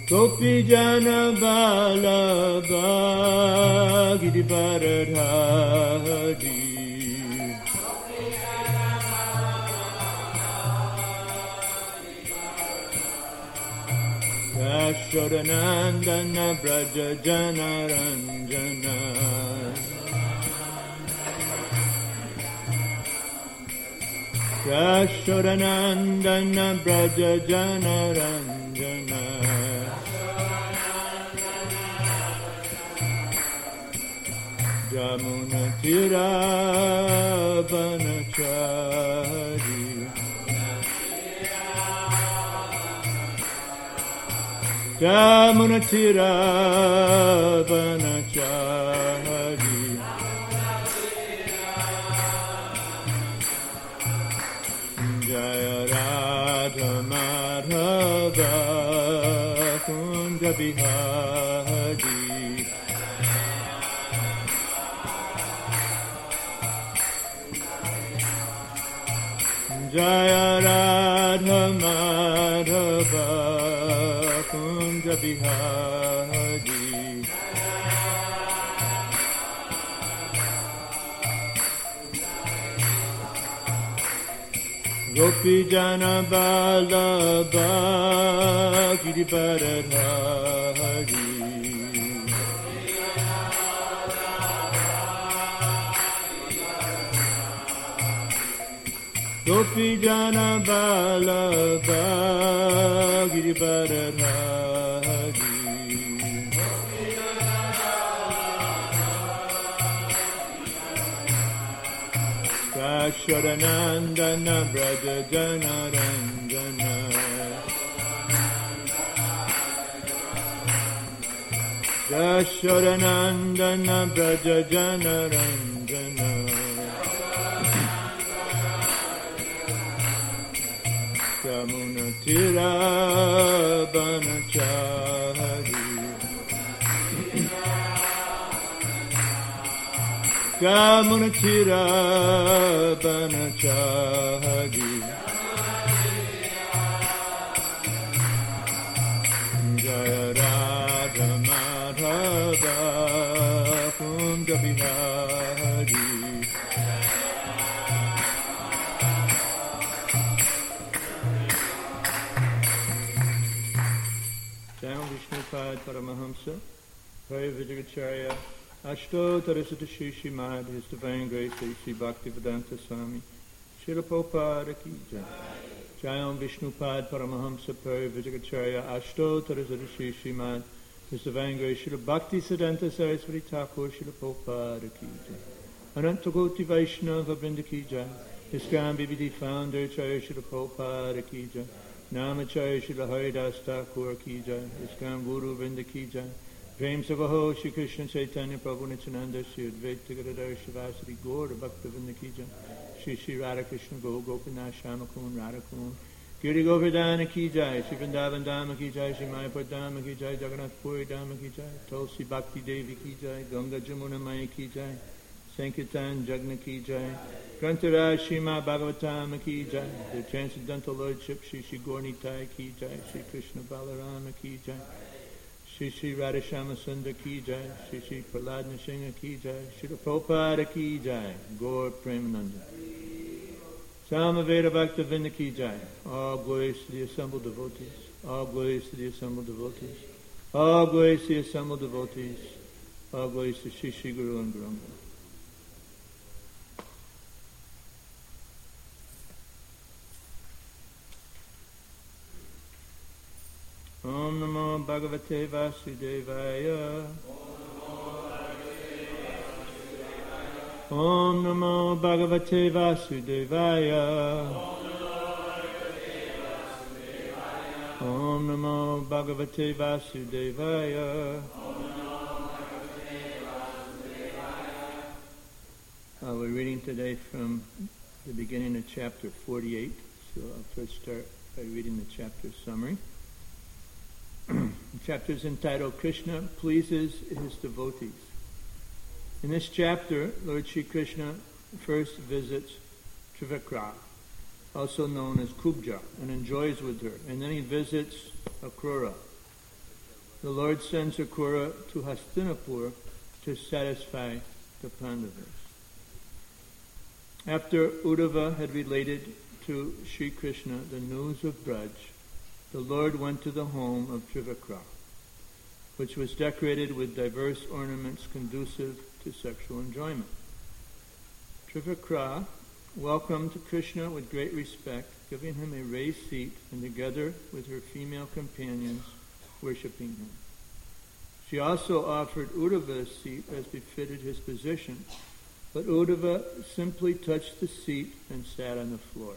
Gopi Jana Vallabha Giridharadhari Yashodanandana Braja Jana Ranjana Yashodanandana Braja Jana Ranjana Jamuna Tira Banachari Jamuna Tira Banachari Jaya Radha Madhava Kunja Bihari Jaya Radha Madhava Kunja Bihari Gopi Jana Vallabha Giridharadhari Gopi Jana Vallabha Giridharadhari Yashodanandana Braja Jana Ranjana Yashodanandana Braja Jana Ranjana Jamuna Tira Banachari Jamuna Tira Banachari Jaya Radha Madhava Kunja Bihari Vishnupad Paramahamsa, Pray Vijayacharya, Ashto Tarasata Shishi Mad, His Divine Grace, A.C. Bhaktivedanta Swami, Srila Prabhupada Ki Jai. Jayam Vishnupad Paramahamsa, Pray Vijayacharya, Ashto Tarasata Shishi Mad, His Divine Grace, Srila Bhakti Siddhanta Saraswati Thakur, Srila Prabhupada Ki Jai. Ananta Koti Vaishnava Vrinda Ki Jai, ISKCON BBD Founder, Charya Srila Prabhupada Ki Jai. Namacharya Srila Haridas Thakur Ki Jai, ISKCON Guru Vrinda Ki Jai, Prem Savaho Shri Krishna Chaitanya Prabhu Nityananda Shri Advaita Gadadhar Shivasari Gaur Bhaktivinoda Ki Jai, Shri Shri Radha Krishna Go Gopinath Shamakun Radhakun, Giri Govardhana Ki Jai, Shri Vrindavan Dhamma Ki Jai, Shri Mayapur Dhamma Ki Jai, Jagannath Puri Dhamma Ki Jai, Tulsi Bhakti Devi Ki Jai, Ganga Jamuna Maya Ki Jai, Sankirtan Jagna Ki Jai, Grantaraj Srimad Bhagavatam Ki Jai, the Transcendental Lordship Shri Shri Gaurnitai Ki Jai, Shri Krishna Balarama Ki Jai, Shri Shri Radhashama Sundar Ki Jai, Shri Shri Prahlad Nrsimha Ki Jai, Shri Prabhupada Ki Jai, Gaur Premananda. Samaveda Bhaktivinoda Ki Jai, all glories to the assembled devotees, all glories to the assembled devotees, all glories to the assembled devotees, all glories to Shri Shri Guru and Guranga. Om Namo Bhagavate Vasudevaya. Om Namo Bhagavate Vasudevaya. Om Namo Bhagavate Vasudevaya. We're reading today from the beginning of chapter 48. So I'll first start by reading the chapter summary. The chapter is entitled Krishna Pleases His Devotees. In this chapter, Lord Shri Krishna first visits Trivikra, also known as Kubja, and enjoys with her. And then he visits Akrura. the Lord sends Akrura to Hastinapur to satisfy the Pandavas. After Uddhava had related to Sri Krishna the news of Braj, the Lord went to the home of Trivakra, which was decorated with diverse ornaments conducive to sexual enjoyment. Trivakra welcomed Krishna with great respect, giving him a raised seat, and together with her female companions, worshipping him. She also offered Uddhava a seat as befitted his position, but Uddhava simply touched the seat and sat on the floor.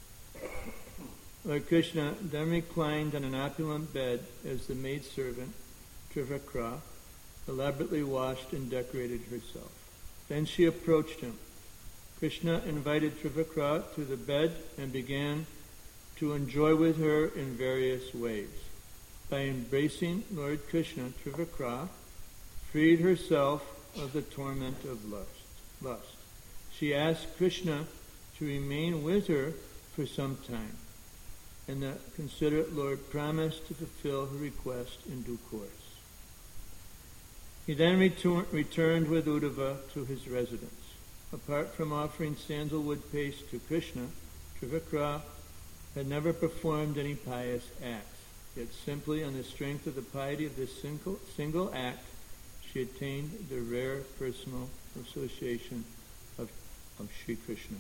Lord Krishna then reclined on an opulent bed as the maidservant, Trivakra, elaborately washed and decorated herself. Then she approached him. Krishna invited Trivakra to the bed and began to enjoy with her in various ways. By embracing Lord Krishna, Trivakra freed herself of the torment of lust. She asked Krishna to remain with her for some time, and the considerate Lord promised to fulfill her request in due course. He then returned with Uddhava to his residence. Apart from offering sandalwood paste to Krishna, Trivakra had never performed any pious acts. Yet simply on the strength of the piety of this single act, she attained the rare personal association of Sri Krishna.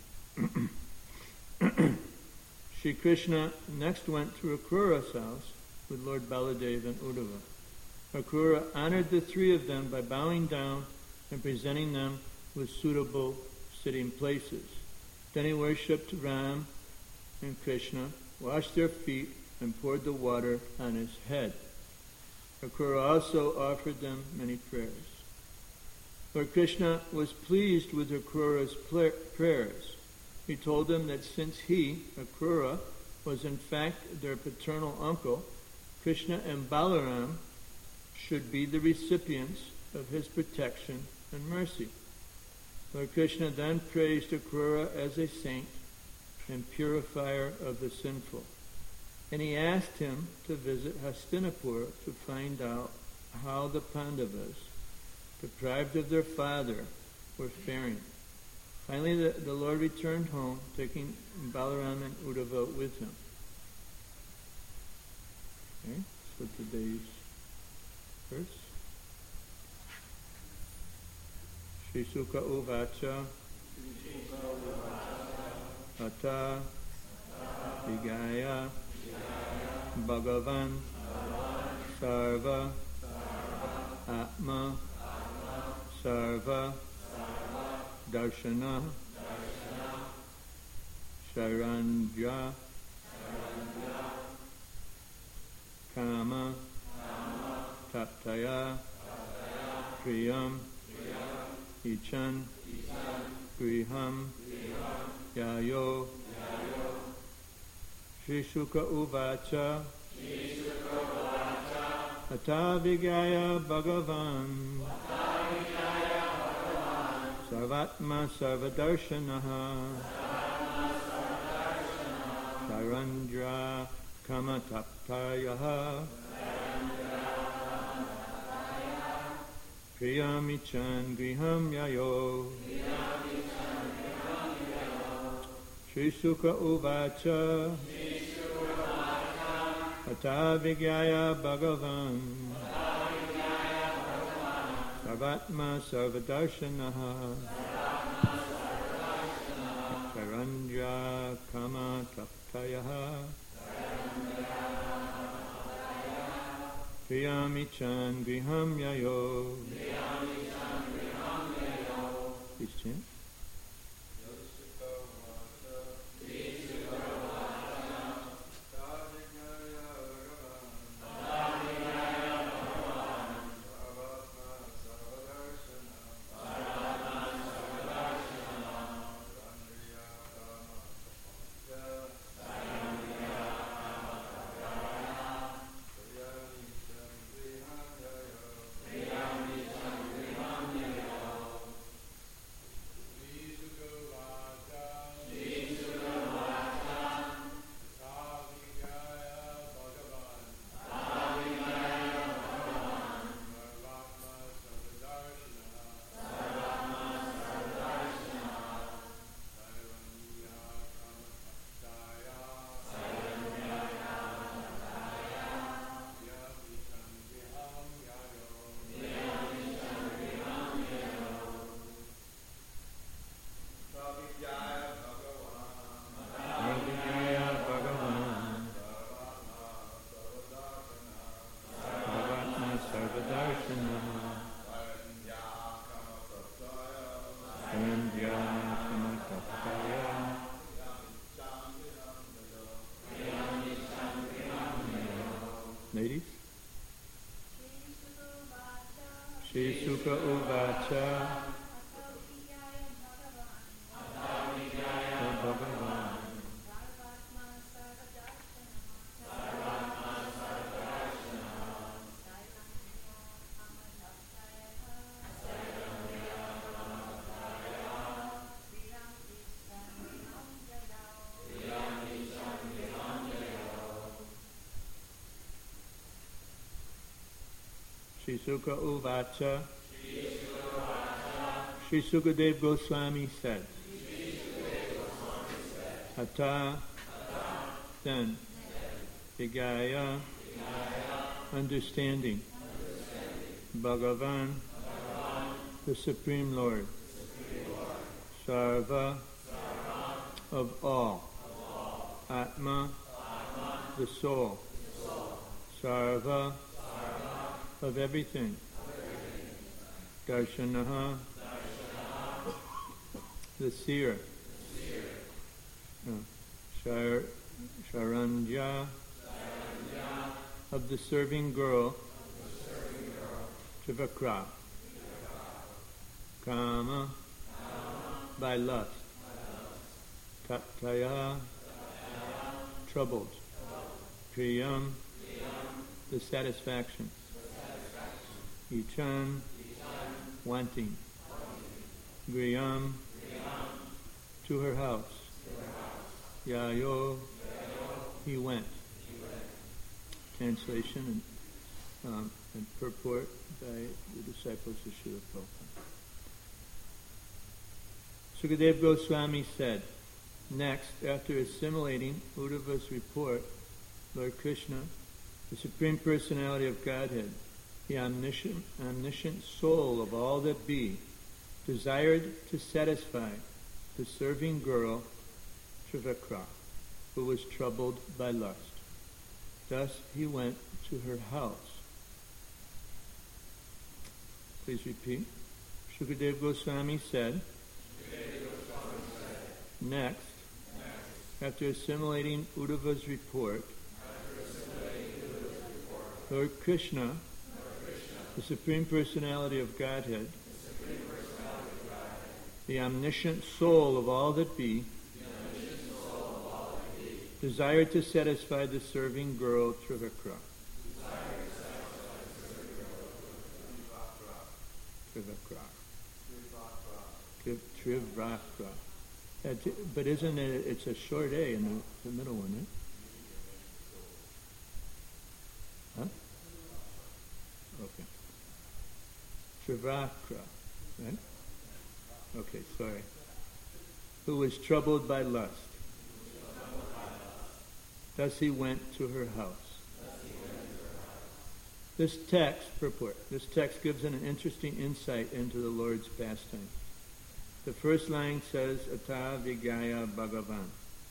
Sri Krishna next went to Akrura's house with Lord Baladev and Uddhava. Akrura honored the three of them by bowing down and presenting them with suitable sitting places. Then he worshipped Ram and Krishna, washed their feet, and poured the water on his head. Akrura also offered them many prayers. Lord Krishna was pleased with Akrura's prayers. He told them that since he, Akrura, was in fact their paternal uncle, Krishna and Balaram should be the recipients of his protection and mercy. Lord Krishna then praised Akrura as a saint and purifier of the sinful. And he asked him to visit Hastinapur to find out how the Pandavas, deprived of their father, were faring. Finally, the Lord returned home, taking Balaram and Uddhava with him. Okay, so today's verse. Shri Sukha Uvacha Ata Vigaya Bhagavan Sarva Atma Sarva Darshana Sharanja Kama Taptaya Priyam Ichan Griham Yayo Shri Sukha Uvacha Ata Vigaya Bhagavan Sarvatma Sarvadarshanaha Sarandra Kamataptayaha Priyamichan Griham Yayo Shri Sukha Uvacha Ata Vigyaya Bhagavan Sarvatma Sarvadarshanaha Sarandra Kama Taptayaha Priyamichan Griham Yayo. Please chant. Ladies? Shri Sukha Uvacha Bhagavan Shri Sukha Uvacha Shri Sukadev Goswami said, Ata, then, Vigaya, understanding, Bhagavan, the Supreme Lord, Sarva, of all, Atma, the soul, Sarva, of everything, Darshanaha, the seer, Sharanja, of the serving girl, Trivakra, Kama, by lust, Tattaya, troubled, Priyam, the satisfaction, Ichan, wanting, Griyam, to her house, Yayo, he went. Translation and purport by the disciples of Srila Prabhupada. Sukadeva Goswami said, next, after assimilating Uddhava's report, Lord Krishna, the Supreme Personality of Godhead, the omniscient soul of all that be, desired to satisfy the serving girl, Trivakra, who was troubled by lust. Thus he went to her house. Please repeat. Sukadeva Goswami said, next, after assimilating Uddhava's report, Lord Krishna, the Supreme Personality of Godhead, the omniscient soul of all that be, desired to satisfy the serving girl Trivakra. Trivakra. But isn't it, it's a short A in the middle one, right? Huh? Okay. Trivakra, right? Okay, sorry. Who was troubled by lust. Thus he went to her house. This text gives an interesting insight into the Lord's pastime. The first line says, Ata Vigaya Bhagavan.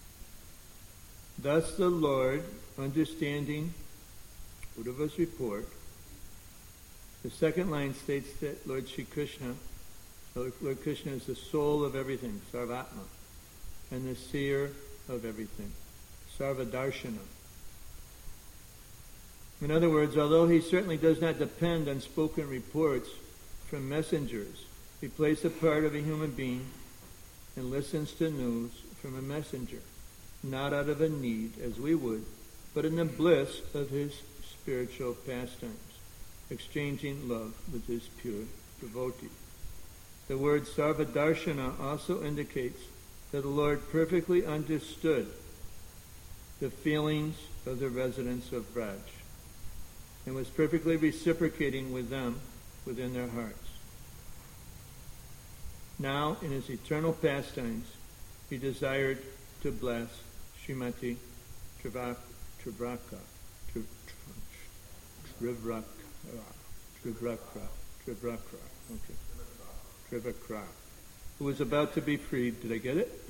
Thus the Lord, understanding Uddhava's report. The second line states that Lord Krishna is the soul of everything, Sarvatma, and the seer of everything, Sarvadarshana. In other words, although he certainly does not depend on spoken reports from messengers, he plays the part of a human being and listens to news from a messenger, not out of a need, as we would, but in the bliss of his spiritual pastimes, exchanging love with his pure devotee. The word Sarvadarshana also indicates that the Lord perfectly understood the feelings of the residents of Braj and was perfectly reciprocating with them within their hearts. Now, in his eternal pastimes, he desired to bless Srimati Trivakra, who was about to be freed. Did I get it?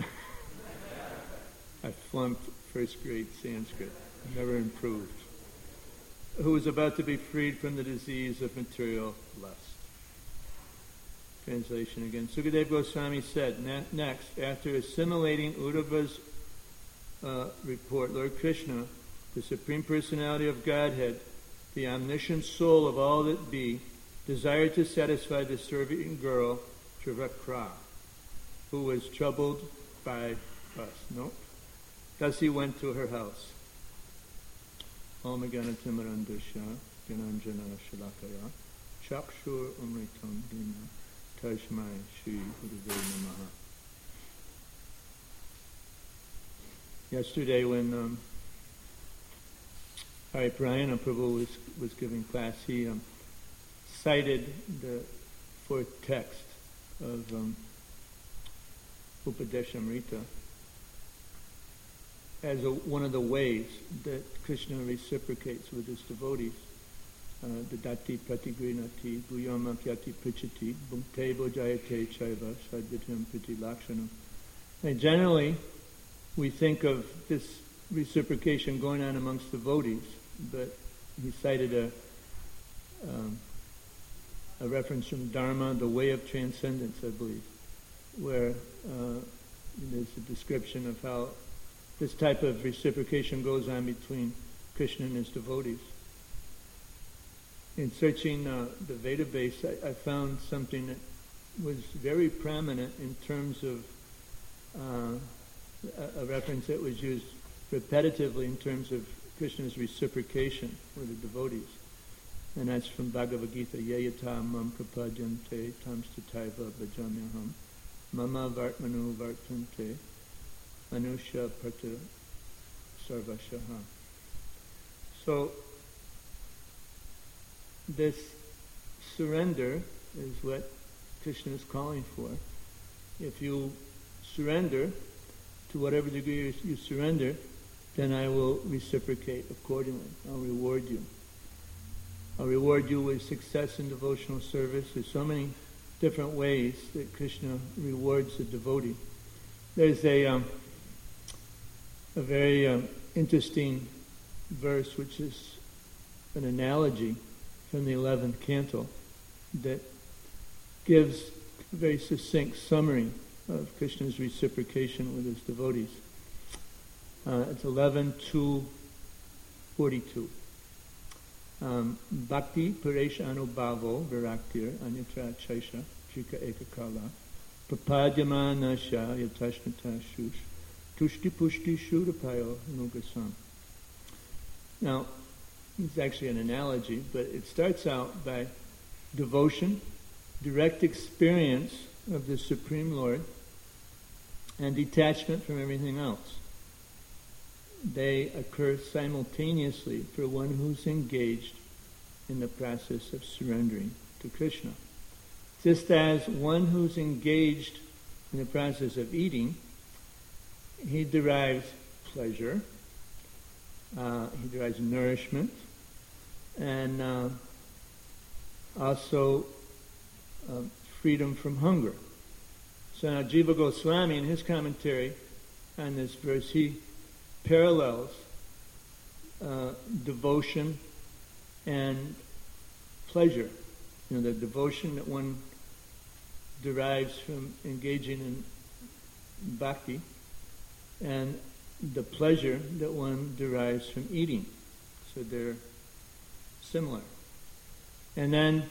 I flunked first grade Sanskrit. Never improved. who is about to be freed from the disease of material lust. Translation again. Sukadeva Goswami said, next, after assimilating Uddhava's report, Lord Krishna, the Supreme Personality of Godhead, the omniscient soul of all that be, desired to satisfy the serving girl, Trivakra, who was troubled by lust. Nope. Thus he went to her house. Om Gana Timarandasha, Gananjana Shalakaya, Chakshur Umritam Dina, Tashmai Shri Gurave Namaha. Yesterday when Hari Prayana Prabhu was giving class, he cited the fourth text of Upadeshamrita as one of the ways that Krishna reciprocates with his devotees. Dadati pratigrinati guyama kyati prichati bhukte bojayate chaiva sadvitam priti lakshanam. And generally, we think of this reciprocation going on amongst devotees, but he cited a reference from Dharma, the way of transcendence, I believe, where there's a description of how this type of reciprocation goes on between Krishna and his devotees. In searching the Veda base, I found something that was very prominent in terms of a reference that was used repetitively in terms of Krishna's reciprocation with the devotees. And that's from Bhagavad Gita, Yayata mam prapadyante tamstataiva bhajamyaham mama vartmanu vartante manusya prata sarvashaha. So this surrender is what Krishna is calling for. If you surrender, to whatever degree you surrender, then I will reciprocate accordingly. I'll reward you. I'll reward you with success in devotional service. There's so many different ways that Krishna rewards the devotee. There's a very interesting verse, which is an analogy from the 11th canto that gives a very succinct summary of Krishna's reciprocation with his devotees. It's 11:2-42. Bhakti Paresha Anubhavo Viraktir Anitra Chaisha Chika Ekakala Papadyamana Sha Yatashnata Shush Tushti Pushti Shudapayo Nugasam. Now, it's actually an analogy, but it starts out by devotion, direct experience of the Supreme Lord, and detachment from everything else. They occur simultaneously for one who's engaged in the process of surrendering to Krishna. Just as one who's engaged in the process of eating, he derives pleasure, he derives nourishment, and also freedom from hunger. So now Jiva Goswami, in his commentary on this verse, he parallels devotion and pleasure. You know, the devotion that one derives from engaging in bhakti, and the pleasure that one derives from eating. So they're similar. And then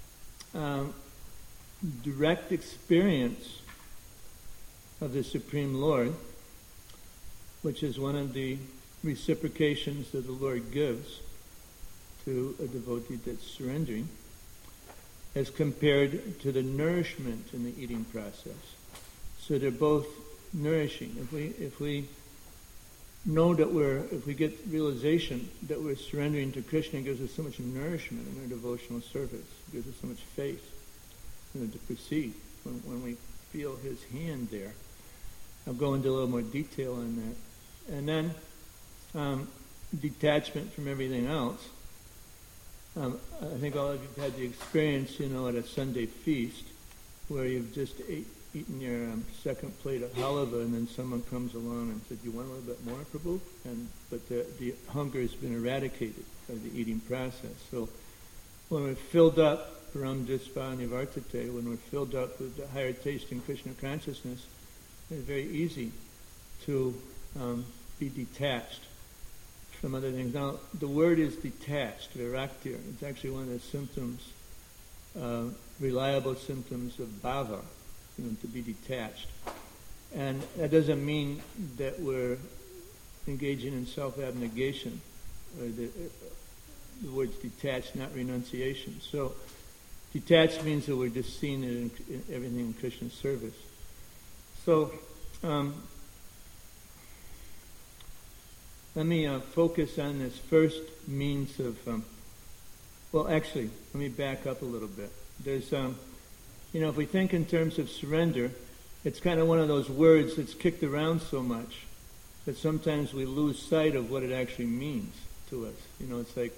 direct experience of the Supreme Lord, which is one of the reciprocations that the Lord gives to a devotee that's surrendering, as compared to the nourishment in the eating process. So they're both nourishing. If we know that if we get realization that we're surrendering to Krishna, it gives us so much nourishment in our devotional service. It gives us so much faith, to proceed when we feel his hand there. I'll go into a little more detail on that. And then detachment from everything else. I think all of you have had the experience, at a Sunday feast where you've just eaten your second plate of halava, and then someone comes along and says, "You want a little bit more, Prabhu?" But the hunger has been eradicated by the eating process. So when we're filled up, Param Dispa Nivartate, when we're filled up with the higher taste in Krishna consciousness, it's very easy to be detached from other things. Now, the word is detached, viraktir. It's actually one of the symptoms, reliable symptoms of bhava, to be detached. And that doesn't mean that we're engaging in self-abnegation. The word's detached, not renunciation. So, detached means that we're just seeing it in everything in Krishna's service. So, let me focus on this first means of, let me back up a little bit. There's, if we think in terms of surrender, it's kind of one of those words that's kicked around so much that sometimes we lose sight of what it actually means to us. It's like,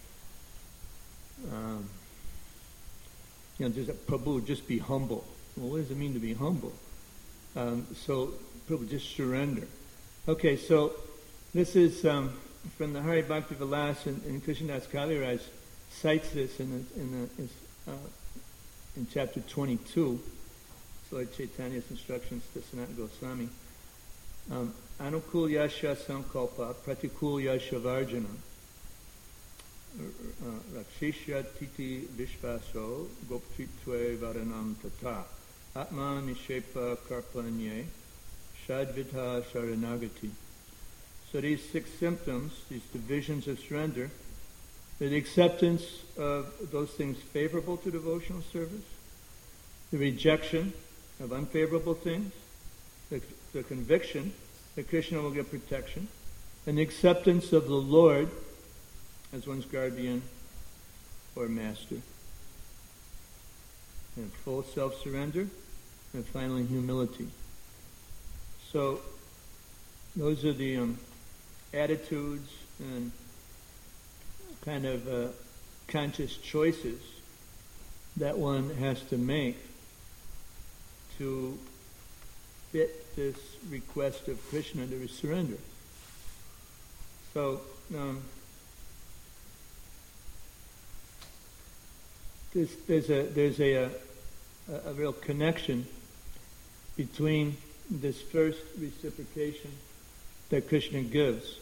there's a Prabhu, just be humble. Well, what does it mean to be humble? So, Prabhu, just surrender. Okay, so this is from the Hari Bhakti Vilas, and Krishnadas Kaviraj cites this in chapter 22, Lord Chaitanya's instructions to Sanatana Goswami. Anukul Yasha Sankalpa Pratikul Yasha Varjana Rakshishya Titi Vishvaso Goptritve Varanam Tata Atma Nishepa Karpanye Shadvita Sharanagati. So these 6 symptoms, these divisions of surrender, are the acceptance of those things favorable to devotional service, the rejection of unfavorable things, the conviction that Krishna will get protection, and the acceptance of the Lord as one's guardian or master, and full self-surrender, and finally humility. So those are the attitudes and kind of conscious choices that one has to make to fit this request of Krishna to surrender. So there's a real connection between this first reciprocation that Krishna gives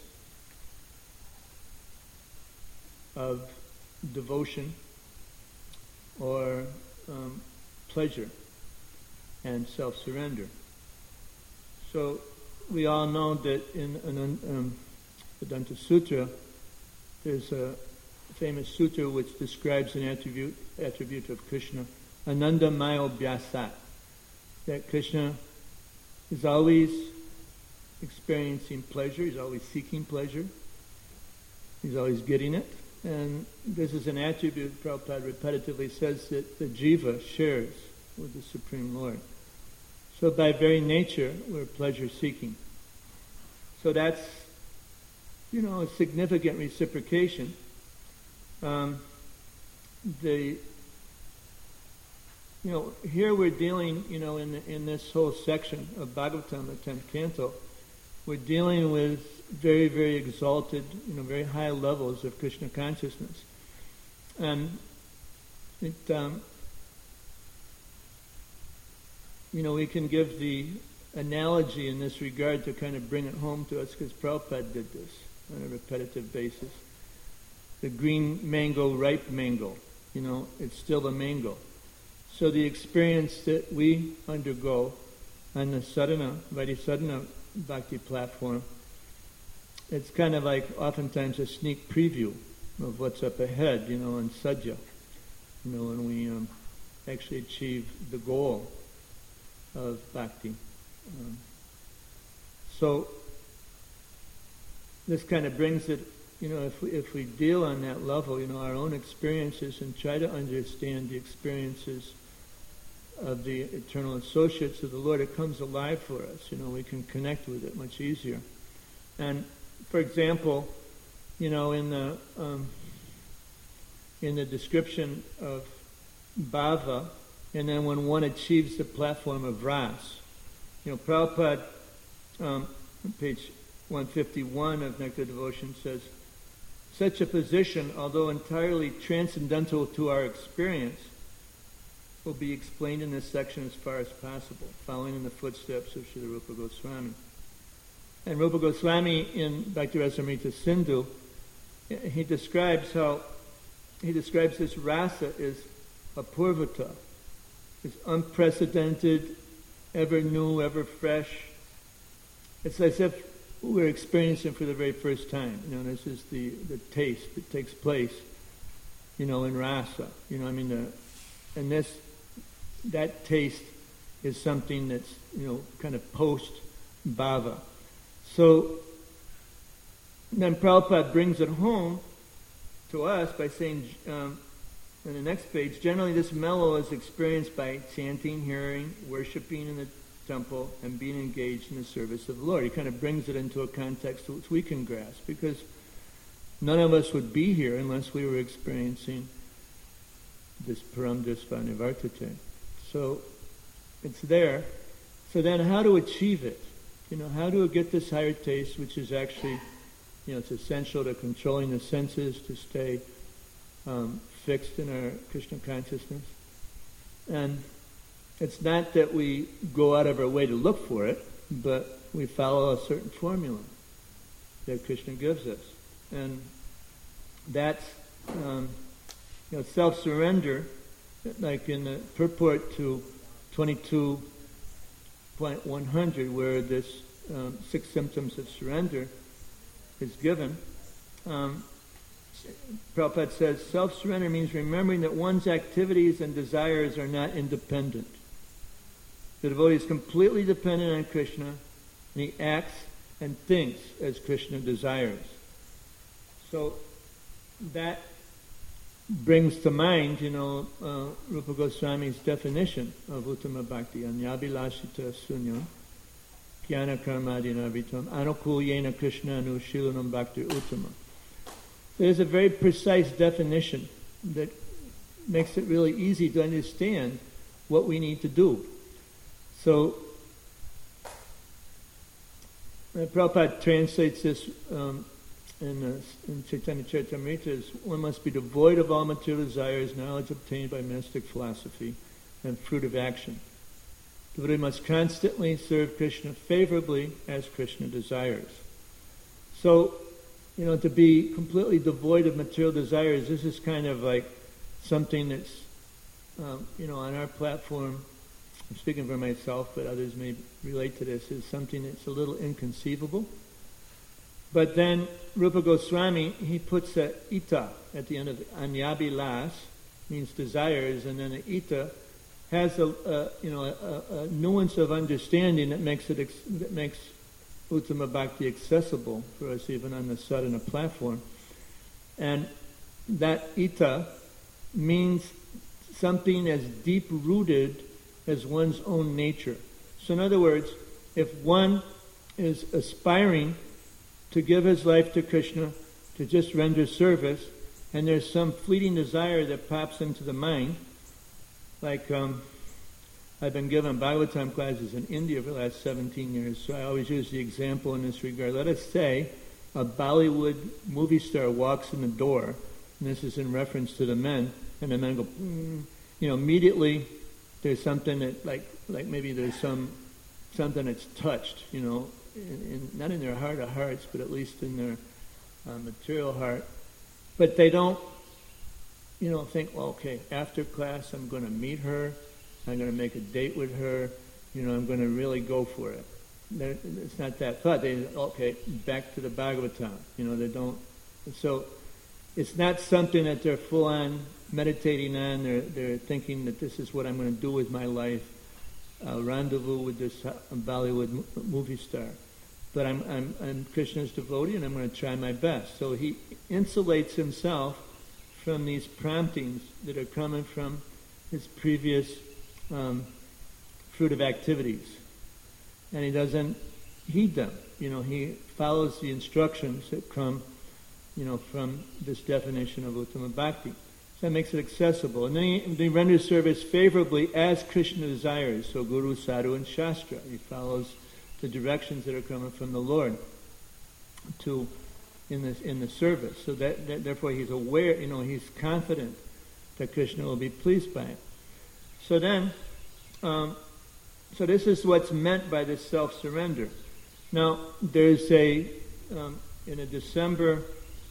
of devotion or pleasure and self-surrender. So we all know that in Vedanta Sutra, there's a famous sutra which describes an attribute of Krishna, Ananda Mayo Bhyasat, that Krishna is always experiencing pleasure, he's always seeking pleasure, he's always getting it. And this is an attribute Prabhupada repetitively says that the jiva shares with the Supreme Lord. So by very nature, we're pleasure-seeking. So that's, a significant reciprocation. Here we're dealing, in this whole section of Bhagavatam, the 10th canto, we're dealing with very, very exalted, very high levels of Krishna consciousness. And it, we can give the analogy in this regard to kind of bring it home to us, because Prabhupada did this on a repetitive basis. The green mango, ripe mango, it's still a mango. So the experience that we undergo on the sadhana, Vaidhi Bhakti platform, it's kind of like oftentimes a sneak preview of what's up ahead, in sadhya, when we actually achieve the goal of bhakti. So this kind of brings it, if we deal on that level, our own experiences and try to understand the experiences of the eternal associates of the Lord, it comes alive for us. We can connect with it much easier. And for example, in the description of bhava and then when one achieves the platform of ras. Prabhupada, on page 151 of Nectar Devotion says, such a position, although entirely transcendental to our experience, will be explained in this section as far as possible, following in the footsteps of Srila Rupa Goswami. And Rupa Goswami in Bhakti-rasamrita Sindhu, he describes this rasa as apurvata, is unprecedented, ever new, ever fresh. It's as if we're experiencing for the very first time. This is the taste that takes place, in rasa. And that taste is something that's, kind of post-bhava. So then Prabhupada brings it home to us by saying, in the next page, generally this mellow is experienced by chanting, hearing, worshipping in the temple, and being engaged in the service of the Lord. He kind of brings it into a context which we can grasp, because none of us would be here unless we were experiencing this param drisva nivartate. So it's there. So then how to achieve it? How do we get this higher taste, which is actually, it's essential to controlling the senses, to stay fixed in our Krishna consciousness. And it's not that we go out of our way to look for it, but we follow a certain formula that Krishna gives us. And that's, self-surrender, like in the purport to 22.100, where this 6 symptoms of surrender is given. Prabhupada says, self-surrender means remembering that one's activities and desires are not independent. The devotee is completely dependent on Krishna, and he acts and thinks as Krishna desires. So that brings to mind, Rupa Goswami's definition of Uttama Bhakti, Anyabhilashita Sunyam, Jnana Karmadina Vitam, Anukulyena Krishna Anushilanam Bhakti Uttama. There's a very precise definition that makes it really easy to understand what we need to do. So, Prabhupada translates this in Chaitanya Charitamrita as, one must be devoid of all material desires, knowledge obtained by mystic philosophy, and fruit of action. The devotee must constantly serve Krishna favorably as Krishna desires. So, to be completely devoid of material desires, this is kind of like something that's, on our platform, I'm speaking for myself, but others may relate to this, is something that's a little inconceivable. But then Rupa Goswami, he puts a ita at the end of anyabhilas, means desires, and then a ita has a nuance of understanding that makes Uttama Bhakti accessible for us even on the sadhana platform. And that ita means something as deep-rooted as one's own nature. So in other words, if one is aspiring to give his life to Krishna, to just render service, and there's some fleeting desire that pops into the mind, like I've been given Bhagavatam classes in India for the last 17 years, so I always use the example in this regard. Let us say a Bollywood movie star walks in the door, and this is in reference to the men, and the men go, immediately there's something that, like maybe there's something that's touched, not in their heart of hearts, but at least in their material heart. But they don't, think, well, okay, after class I'm going to meet her, I'm going to make a date with her, I'm going to really go for it. It's not that thought. Okay, back to the Bhagavatam. They don't. So it's not something that they're full on meditating on. They're thinking that this is what I'm going to do with my life. Rendezvous with this Bollywood movie star. But I'm Krishna's devotee, and I'm going to try my best. So he insulates himself from these promptings that are coming from his previous fruitive activities. And he doesn't heed them. He follows the instructions that come, from this definition of Uttama Bhakti. So that makes it accessible. And then he renders service favorably as Krishna desires. So Guru, Sadhu, and Shastra. He follows the directions that are coming from the Lord in the service. So that therefore he's aware, he's confident that Krishna will be pleased by it. So then, so this is what's meant by this self-surrender. Now, there's in a December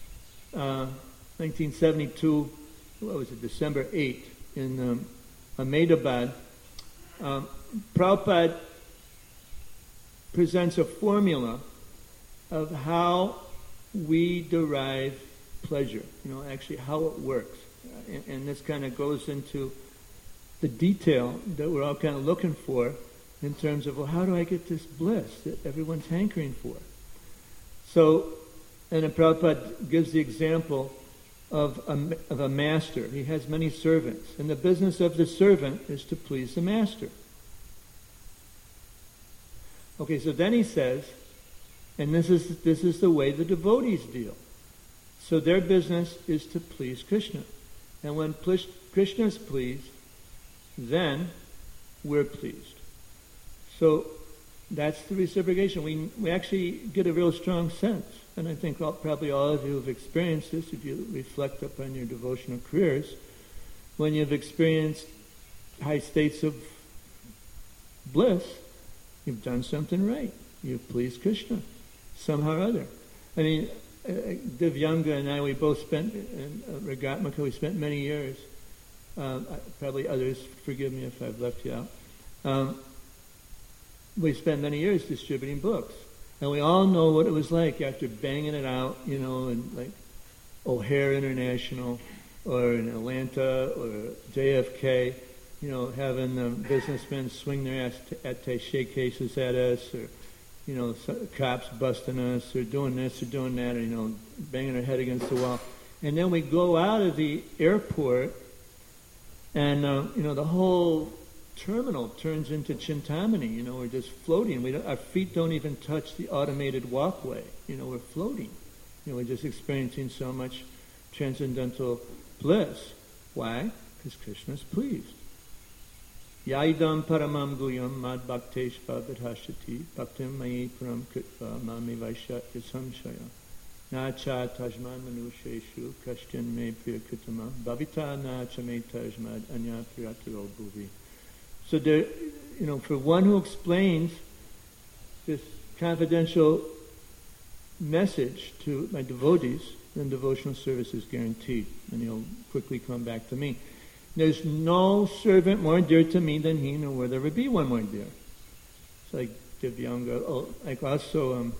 1972, what was it, December 8th, in Ahmedabad, Prabhupada presents a formula of how we derive pleasure, actually how it works. And this kind of goes into the detail that we're all kind of looking for in terms of, well, how do I get this bliss that everyone's hankering for? So, and then Prabhupada gives the example of a master. He has many servants, and the business of the servant is to please the master. Okay, so then he says, and this is the way the devotees deal. So their business is to please Krishna. And when Krishna is pleased, then we're pleased. So that's the reciprocation. We actually get a real strong sense. And I think probably all of you have experienced this if you reflect upon your devotional careers. When you've experienced high states of bliss, you've done something right. You've pleased Krishna somehow or other. I mean, Divyanga and I, we both spent, in Ragatmika, we spent many years, probably others, forgive me if I've left you out, we spent many years distributing books. And we all know what it was like after banging it out, in like O'Hare International or in Atlanta or JFK, having the businessmen swing their attaché cases at us, or cops busting us, or doing this or doing that, or banging our head against the wall. And then we go out of the airport, and the whole terminal turns into Chintamani. We're just floating. Our feet don't even touch the automated walkway. We're floating. We're just experiencing so much transcendental bliss. Why? Because Krishna's pleased. Yaidam paramam guyam mad bhakteshva vidhashati bhaktim mayi param kritva mami vaishat yasamshaya na cha tajman manusheshu kashtin me priyakritama bhavita na cha me tajmad anya priyatiro bhuvi. So there, for one who explains this confidential message to my devotees, then devotional service is guaranteed, and he'll quickly come back to me. There's no servant more dear to me than he, nor will there ever be one more dear. It's like Divyanga. Like also,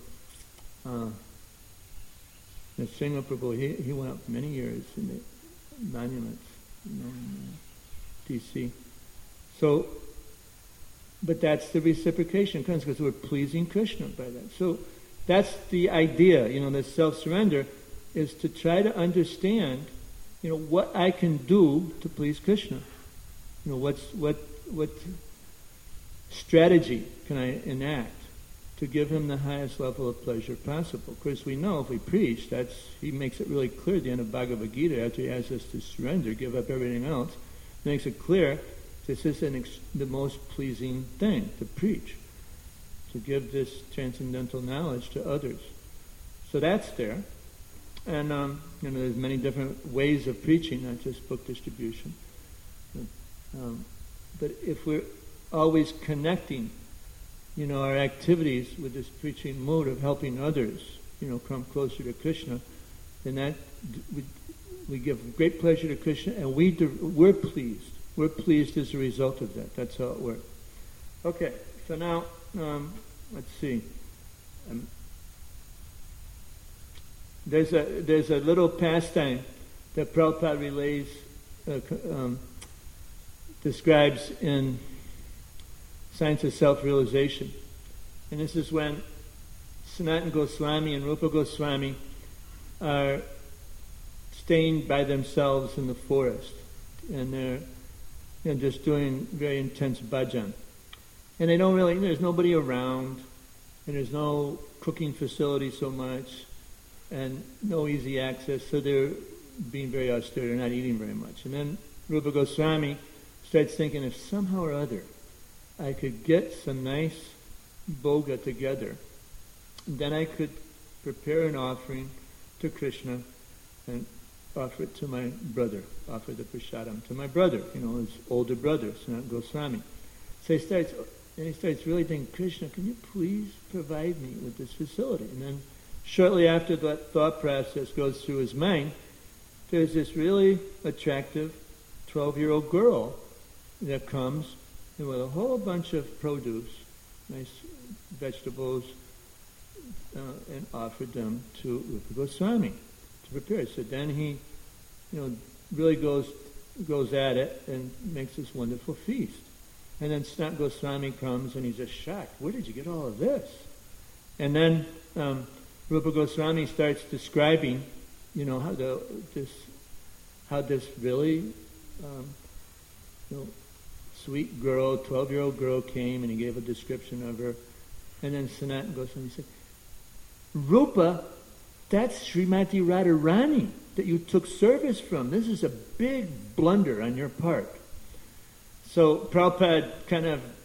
Nrsimha Prabhu, he went up many years in the monuments, in D.C. So, but that's the reciprocation comes because we're pleasing Krishna by that. So that's the idea, the self-surrender is to try to understand, what I can do to please Krishna. What strategy can I enact to give him the highest level of pleasure possible? Of course, we know if we preach, he makes it really clear at the end of Bhagavad Gita, after he asks us to surrender, give up everything else, he makes it clear this is the most pleasing thing, to preach, to give this transcendental knowledge to others. So that's there. And, there's many different ways of preaching, not just book distribution. But if we're always connecting, our activities with this preaching mode of helping others, come closer to Krishna, then we give great pleasure to Krishna, and we're pleased. We're pleased as a result of that. That's how it works. Okay, so now, let's see. There's a little pastime that Prabhupada relays, describes in Science of Self-Realization. And this is when Sanatana Goswami and Rupa Goswami are staying by themselves in the forest. And they're just doing very intense bhajan. And they don't there's nobody around, and there's no cooking facility so much, and no easy access. So they're being very austere, they're not eating very much. And then Rupa Goswami starts thinking, if somehow or other I could get some nice bhoga together, then I could prepare an offering to Krishna and offer it to my brother, offer the prasadam to my brother, his older brother, Sanat Goswami. So he starts really thinking, Krishna, can you please provide me with this facility? And then shortly after that thought process goes through his mind, there's this really attractive 12-year-old girl that comes with a whole bunch of produce, nice vegetables, and offered them to Rupa Goswami to prepare. So then he, really goes at it and makes this wonderful feast. And then Sanat Goswami comes and he's just shocked. Where did you get all of this? And then Rupa Goswami starts describing, how this really, sweet girl, 12-year-old girl came, and he gave a description of her. And then Sanat Goswami said, Rupa, that's Srimati Radharani that you took service from. This is a big blunder on your part. So Prabhupada kind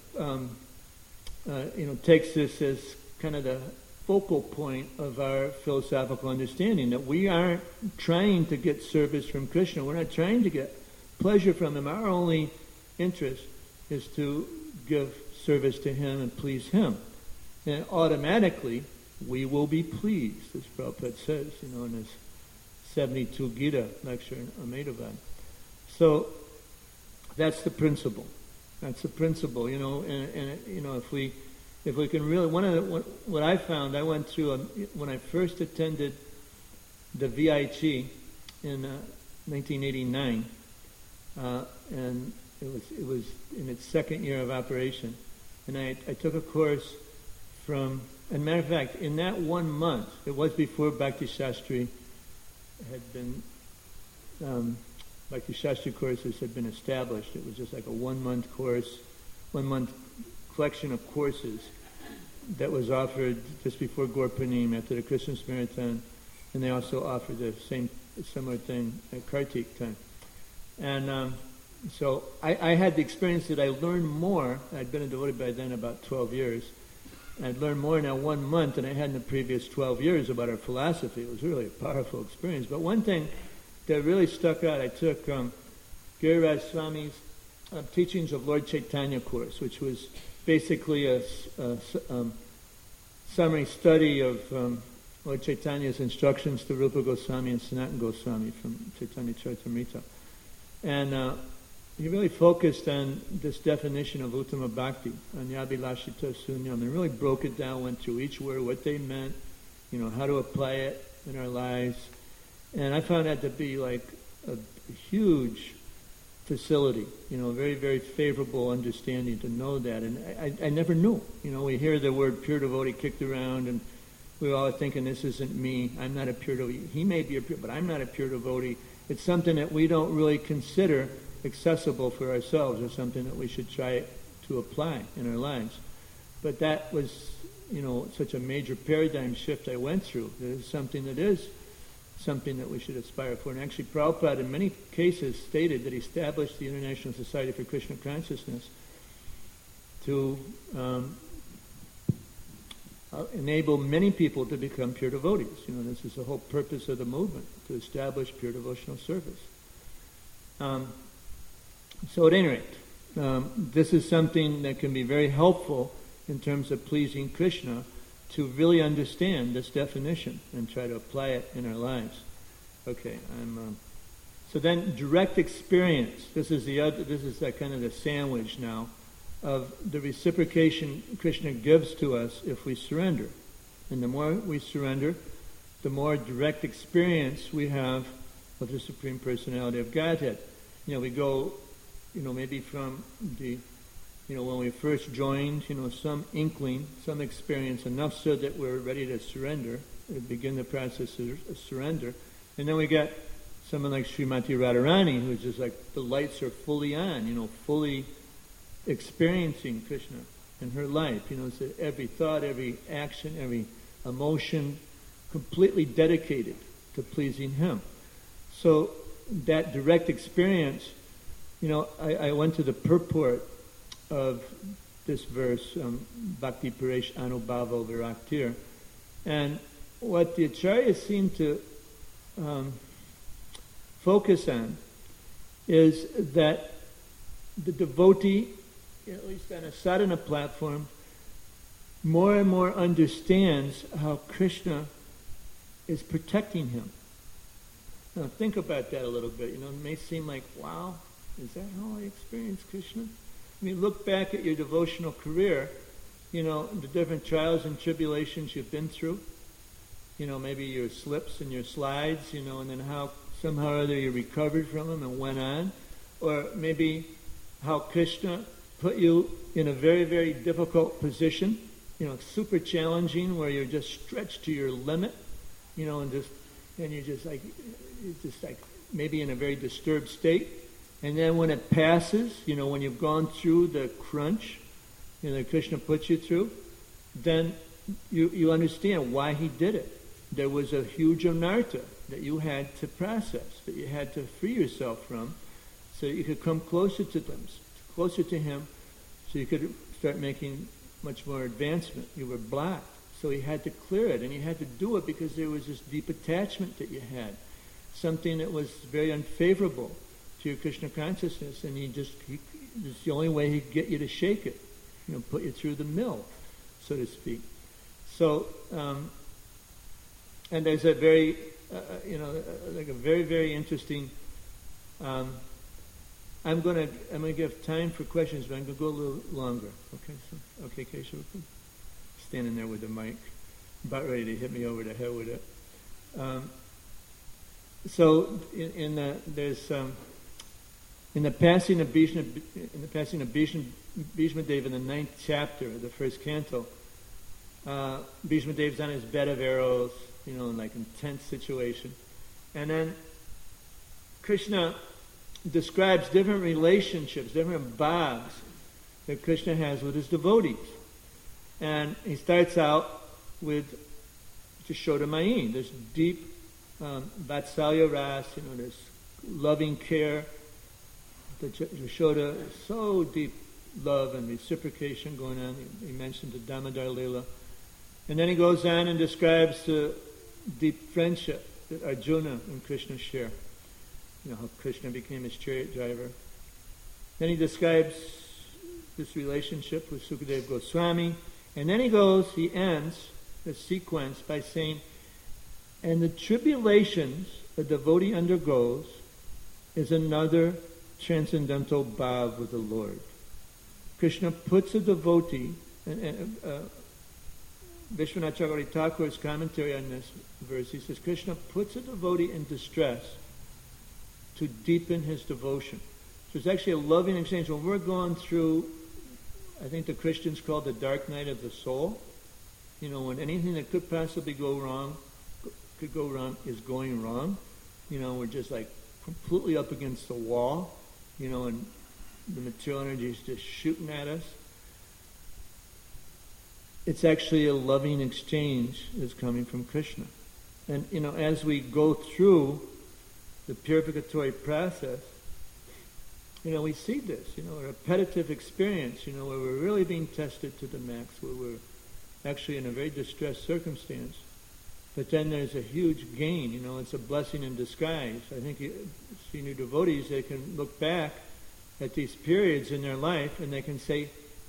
of, takes this as kind of the focal point of our philosophical understanding, that we aren't trying to get service from Krishna. We're not trying to get pleasure from him. Our only interest is to give service to him and please him. And automatically, we will be pleased, as Prabhupada says, in his 72 Gita lecture in Ahmedabad. So, that's the principle. That's the principle, if we can really, what I found, I went through, when I first attended the VIT in 1989, and it was in its second year of operation, and I took a course from, and matter of fact, in that 1 month, it was before Bhakti Shastri had been, Bhakti Shastri courses had been established. It was just like a 1 month course, 1 month collection of courses that was offered just before Gaur Purnima after the Krishna Smriti, and they also offered the similar thing at Kartik time. And so I had the experience that I learned more. I'd been a devotee by then about 12 years. I'd learned more in that 1 month than I had in the previous 12 years about our philosophy. It was really a powerful experience. But one thing that really stuck out, I took Giriraj Swami's Teachings of Lord Chaitanya course, which was basically a summary study of Lord Chaitanya's instructions to Rupa Goswami and Sanatana Goswami from Chaitanya Charitamrita. And he really focused on this definition of Uttama Bhakti, on Yabhilashita Sunyam, and really broke it down, went through each word, what they meant, how to apply it in our lives. And I found that to be like a huge facility, very, very favorable understanding to know that. And I never knew. We hear the word pure devotee kicked around, and we're all thinking, this isn't me. I'm not a pure devotee. He may be a pure, but I'm not a pure devotee. It's something that we don't really consider accessible for ourselves, or something that we should try to apply in our lives. But that was, such a major paradigm shift I went through. It is something that we should aspire for. And actually, Prabhupada in many cases stated that he established the International Society for Krishna Consciousness to enable many people to become pure devotees. This is the whole purpose of the movement, to establish pure devotional service. So at any rate, this is something that can be very helpful in terms of pleasing Krishna, to really understand this definition and try to apply it in our lives. Okay, so then direct experience. This is that kind of the sandwich now of the reciprocation Krishna gives to us if we surrender. And the more we surrender, the more direct experience we have of the Supreme Personality of Godhead. We go, maybe from the, when we first joined, some inkling, some experience, enough so that we're ready to surrender, begin the process of surrender. And then we get someone like Srimati Radharani, who's just like, the lights are fully on, fully experiencing Krishna in her life. So every thought, every action, every emotion, completely dedicated to pleasing him. So that direct experience, I went to the purport of this verse, Bhakti Paresh Anubhava Viraktir, and what the Acharyas seem to focus on is that the devotee, at least on a sadhana platform, more and more understands how Krishna is protecting him. Now think about that a little bit. It may seem like, wow, is that how I experience Krishna? I mean, look back at your devotional career, the different trials and tribulations you've been through, maybe your slips and your slides, and then how somehow or other you recovered from them and went on. Or maybe how Krishna put you in a very, very difficult position, super challenging, where you're just stretched to your limit, and you're just like maybe in a very disturbed state. And then when it passes, when you've gone through the crunch, that Krishna puts you through, then you understand why he did it. There was a huge anartha that you had to process, that you had to free yourself from, so you could come closer to him, so you could start making much more advancement. You were blocked, so he had to clear it, and he had to do it because there was this deep attachment that you had, something that was very unfavorable to your Krishna consciousness, and it's the only way he could get you to shake it, put you through the mill, so to speak. So, and there's a very, like a very, very interesting. I'm going to give time for questions, but I'm going to go a little longer. Okay, Keshav, standing there with the mic, about ready to hit me over the head with it. So there's in the passing of Bhishma Dev in the 9th chapter of the first canto, Bhishma Dev's on his bed of arrows, in like intense situation, and then Krishna describes different relationships, different bhavs that Krishna has with his devotees. And he starts out with Yashoda Mayin, this deep Vatsalya Ras, this loving care. The Yashoda, so deep love and reciprocation going on. He mentioned the Damodar Leela. And then he goes on and describes the deep friendship that Arjuna and Krishna share. How Krishna became his chariot driver. Then he describes this relationship with Sukadeva Goswami. And then he ends the sequence by saying, and the tribulations a devotee undergoes is another transcendental bhav with the Lord. Krishna puts a devotee, and Vishwanath Chakravarti Thakur's commentary on this verse, he says, Krishna puts a devotee in distress to deepen his devotion. So it's actually a loving exchange. When we're going through, I think the Christians call it the dark night of the soul, when anything that could possibly go wrong is going wrong, we're just like completely up against the wall, and the material energy is just shooting at us. It's actually a loving exchange that's coming from Krishna. And, as we go through the purificatory process, we see this, a repetitive experience, where we're really being tested to the max, where we're actually in a very distressed circumstance. But then there's a huge gain, it's a blessing in disguise. I think senior devotees, they can look back at these periods in their life and they can say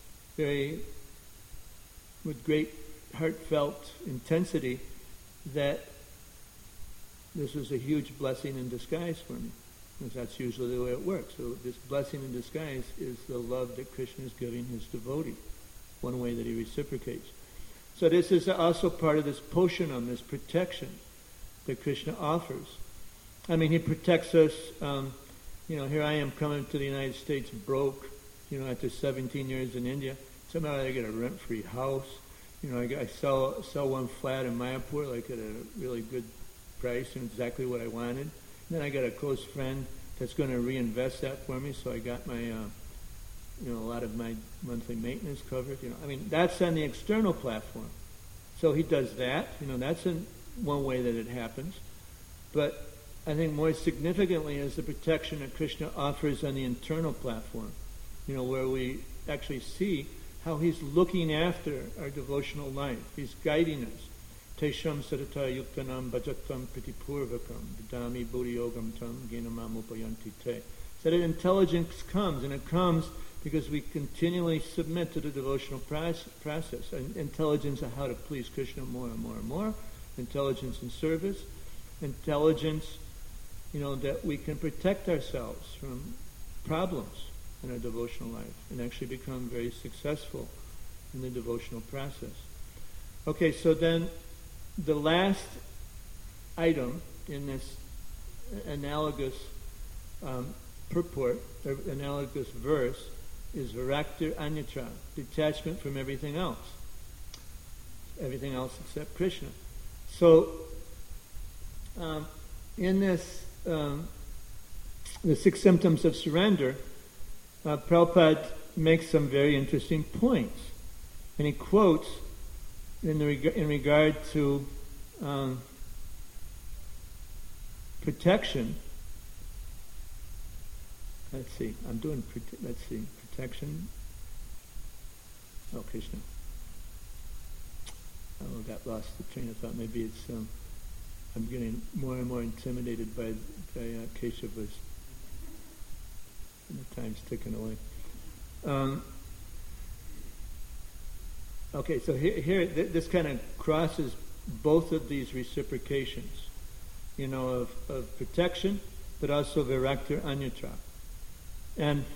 with great heartfelt intensity that this was a huge blessing in disguise for me. Because that's usually the way it works. So this blessing in disguise is the love that Krishna is giving his devotee, one way that he reciprocates. So this is also part of this poshanam, this protection that Krishna offers. I mean, he protects us. Here I am coming to the United States broke, after 17 years in India. Somehow I get a rent-free house. I sell one flat in Mayapur, like at a really good price and exactly what I wanted. And then I got a close friend that's going to reinvest that for me, so I got my, a lot of my monthly maintenance covered. That's on the external platform. So he does that. That's one way that it happens. But I think more significantly is the protection that Krishna offers on the internal platform, where we actually see how he's looking after our devotional life. He's guiding us. Tesham sarata yuktanam bhajatam pritipurvakam vidami buddhiyogam tam ginamam upayanti te. So that intelligence comes, and it comes because we continually submit to the devotional process. And intelligence on how to please Krishna more and more and more. Intelligence in service. Intelligence, that we can protect ourselves from problems in our devotional life and actually become very successful in the devotional process. Okay, so then the last item in this analogous purport, or analogous verse, is Viraktir Anyatra, detachment from everything else except Krishna. So, in this, the 6 symptoms of surrender, Prabhupada makes some very interesting points. And he quotes, in regard to protection, protection. Oh, Krishna. Oh, got lost the train of thought. Maybe it's, I'm getting more and more intimidated by Keshavas. And the time's ticking away. Okay, so here this kind of crosses both of these reciprocations, of protection, but also Viraktir Anyatra. And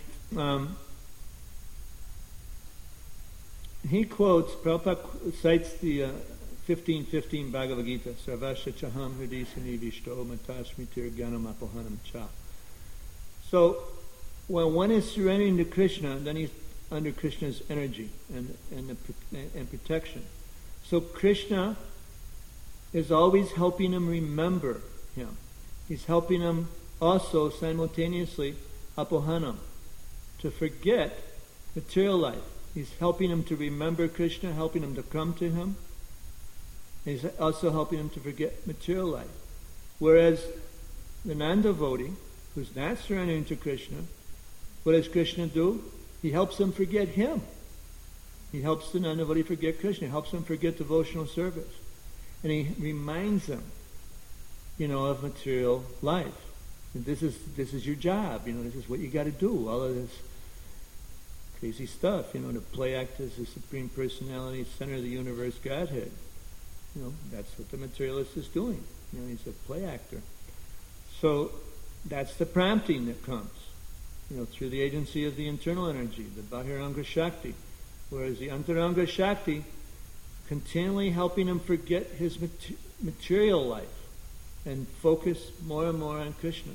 he quotes, Prabhupada cites the 15:15 Bhagavad Gita, Sarvasya Chaham Hridi Sanivishto Matasmitir Gyanam Apohanam Cha. So, when one is surrendering to Krishna, then he's under Krishna's energy and protection. So Krishna is always helping him remember him. He's helping him also simultaneously apohanam, to forget material life. He's helping him to remember Krishna, helping him to come to him. He's also helping him to forget material life. Whereas the non-devotee, who's not surrendering to Krishna, what does Krishna do? He helps him forget him. He helps the non-devotee forget Krishna. He helps him forget devotional service. And he reminds them, of material life. And this is your job. This is what you got to do. All of this crazy stuff. To play act as the Supreme Personality, center of the universe, Godhead. That's what the materialist is doing. He's a play actor. So that's the prompting that comes. Through the agency of the internal energy, the Bahiranga Shakti. Whereas the Antaranga Shakti, continually helping him forget his material life and focus more and more on Krishna.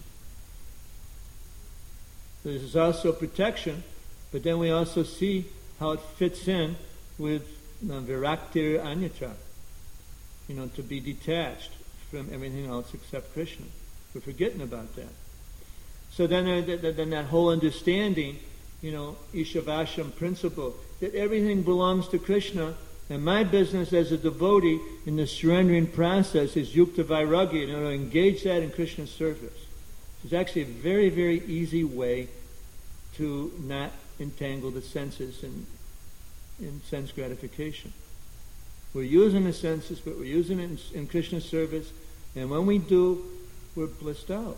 This is also protection, but then we also see how it fits in with Viraktir Anyatra, to be detached from everything else except Krishna. We're forgetting about that. So then that whole understanding, Ishavasham principle, that everything belongs to Krishna, and my business as a devotee in the surrendering process is Yukta Vairagya, to engage that in Krishna's service. It's actually a very, very easy way to not entangle the senses in sense gratification. We're using the senses, but we're using it in Krishna's service, and when we do, we're blissed out.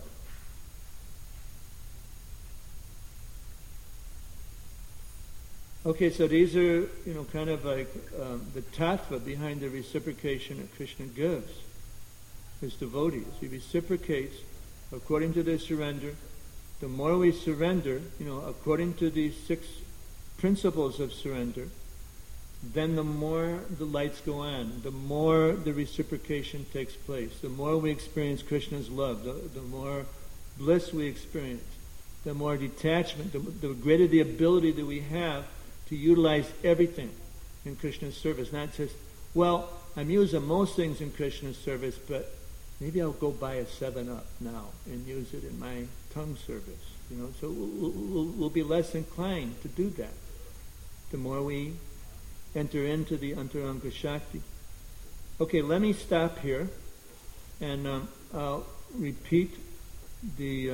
Okay, so these are, kind of like the tattva behind the reciprocation that Krishna gives his devotees. He reciprocates according to their surrender. The more we surrender, according to these 6 principles of surrender, then the more the lights go on, the more the reciprocation takes place, the more we experience Krishna's love, the more bliss we experience, the more detachment, the greater the ability that we have to utilize everything in Krishna's service. Not just, I'm using most things in Krishna's service, but maybe I'll go buy a 7-Up now and use it in my tongue service. So we'll be less inclined to do that. The more we enter into the Antaranga Shakti. Okay, let me stop here, and I'll repeat the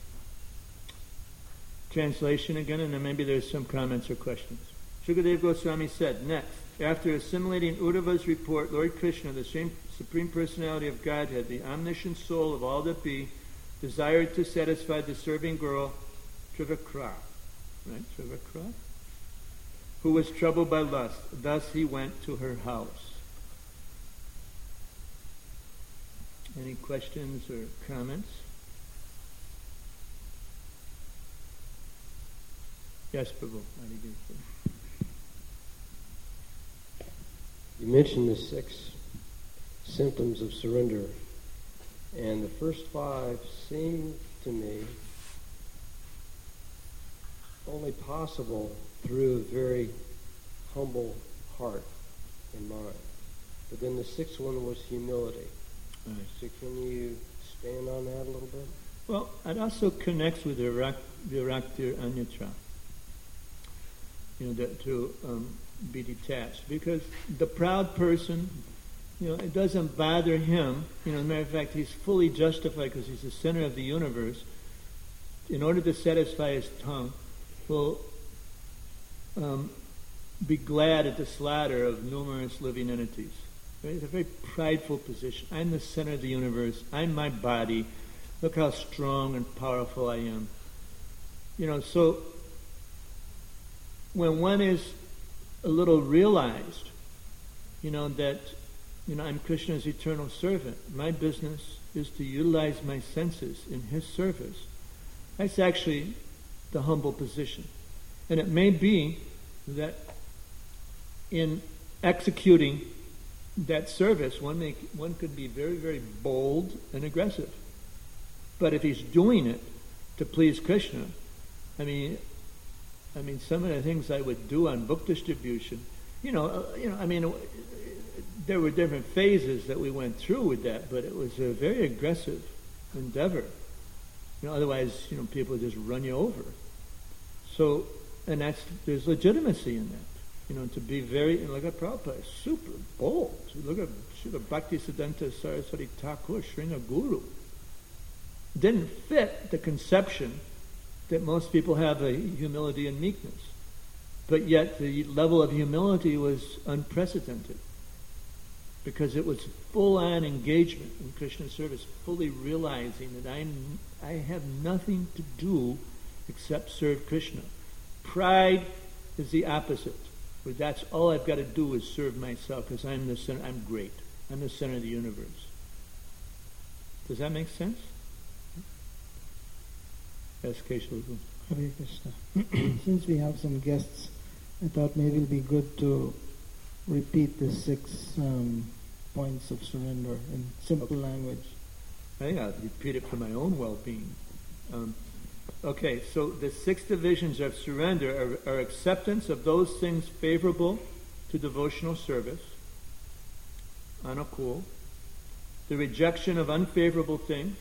translation again, and then maybe there's some comments or questions. Shukadev Goswami said, next, after assimilating Uddhava's report, Lord Krishna, the same Supreme Personality of Godhead, the omniscient soul of all that be, desired to satisfy the serving girl, Trivakra, right, Trivakra, who was troubled by lust. Thus he went to her house. Any questions or comments? Yes, Prabhu. You mentioned the 6 symptoms of surrender, and the first 5 seem to me only possible through a very humble heart and mind. But then the 6th one was humility. Right. So can you expand on that a little bit? Well, it also connects with the Viraktir Anyatra. That to be detached. Because the proud person, it doesn't bother him. As a matter of fact, he's fully justified because he's the center of the universe. In order to satisfy his tongue, will be glad at the slaughter of numerous living entities. Right? It's a very prideful position. I'm the center of the universe. I'm my body. Look how strong and powerful I am. So when one is a little realized, that, I'm Krishna's eternal servant. My business is to utilize my senses in his service. That's actually the humble position. And it may be that in executing that service, one could be very, very bold and aggressive. But if he's doing it to please Krishna, I mean, some of the things I would do on book distribution, there were different phases that we went through with that, but it was a very aggressive endeavor. Otherwise, people would just run you over. So, and there's legitimacy in that. To be very, like at Prabhupada, super bold. Look at Bhaktisiddhanta Saraswati Thakur, Sringa Guru. Didn't fit the conception that most people have of humility and meekness. But yet the level of humility was unprecedented because it was full-on engagement in Krishna's service, fully realizing that I have nothing to do except serve Krishna. Pride is the opposite, where that's all I've got to do is serve myself because I'm the center. I'm great. I'm the center of the universe. Does that make sense? Yes, Keshav. Hare Krishna. Since we have some guests, I thought maybe it would be good to repeat the 6 points of surrender in simple language. I think I'll repeat it for my own well-being. Okay, so the 6 divisions of surrender are acceptance of those things favorable to devotional service, anukul, the rejection of unfavorable things,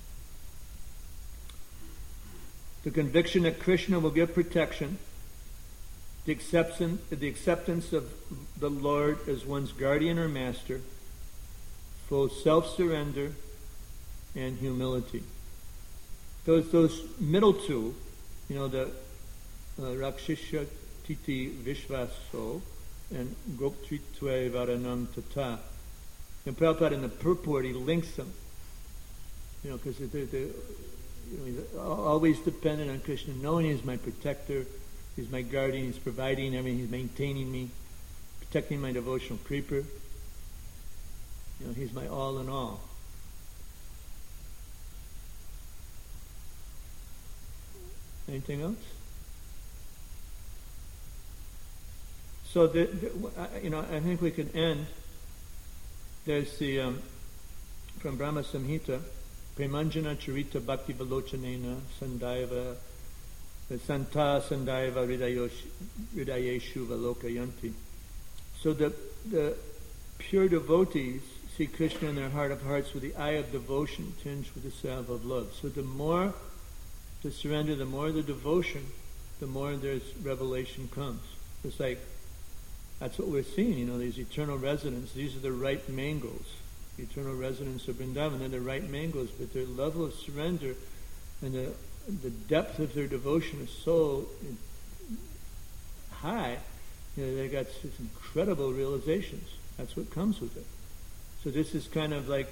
the conviction that Krishna will give protection, the acceptance of the Lord as one's guardian or master, full self-surrender, and humility. Those middle 2, the Rakshisha Titi Vishvaso and Goptritve Varanam Tata. And Prabhupada in the purport, he links them. Because he's always dependent on Krishna, knowing he's my protector, he's my guardian, he's providing everything, he's maintaining me, protecting my devotional creeper. He's my all in all. Anything else? So, I think we can end. There's the, from Brahma Samhita, Premanjana Charita Bhakti Valochanena Sandaiva Santa Sandaiva Ridayeshu Valokayanti. So the pure devotees see Krishna in their heart of hearts with the eye of devotion tinged with the salve of love. So the more the surrender, the more the devotion, the more there's revelation comes. It's like, that's what we're seeing, these eternal residents. These are the ripe mangoes. the eternal residence of Vrindavan. They're the right mangoes, but their level of surrender and the depth of their devotion is so high. They got such incredible realizations. That's what comes with it. So this is kind of like,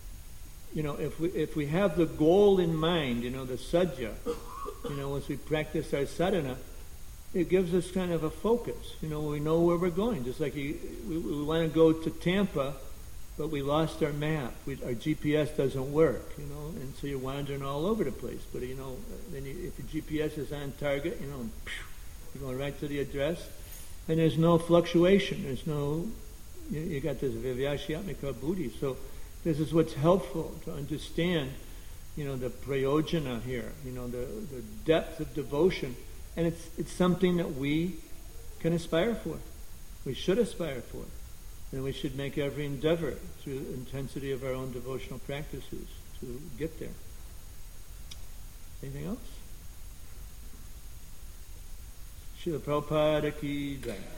if we have the goal in mind, the sadhya, once we practice our sadhana, it gives us kind of a focus. We know where we're going. Just like we want to go to Tampa, but we lost our map. Our GPS doesn't work, and so you're wandering all over the place. But, then if your GPS is on target, you're going right to the address, and there's no fluctuation. There's no, you got this vivyashyatmika buddhi. So this is what's helpful to understand, the prayojana here, the depth of devotion. And it's something that we can aspire for. We should aspire for. And we should make every endeavor through the intensity of our own devotional practices to get there. Anything else? Srila Prabhupada ki jai.